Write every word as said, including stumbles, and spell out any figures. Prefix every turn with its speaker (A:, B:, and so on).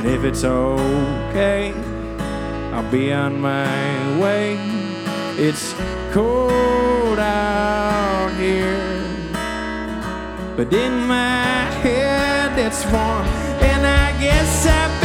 A: And if it's okay, I'll be on my way. It's cold out here, but in my head it's warm, and I guess I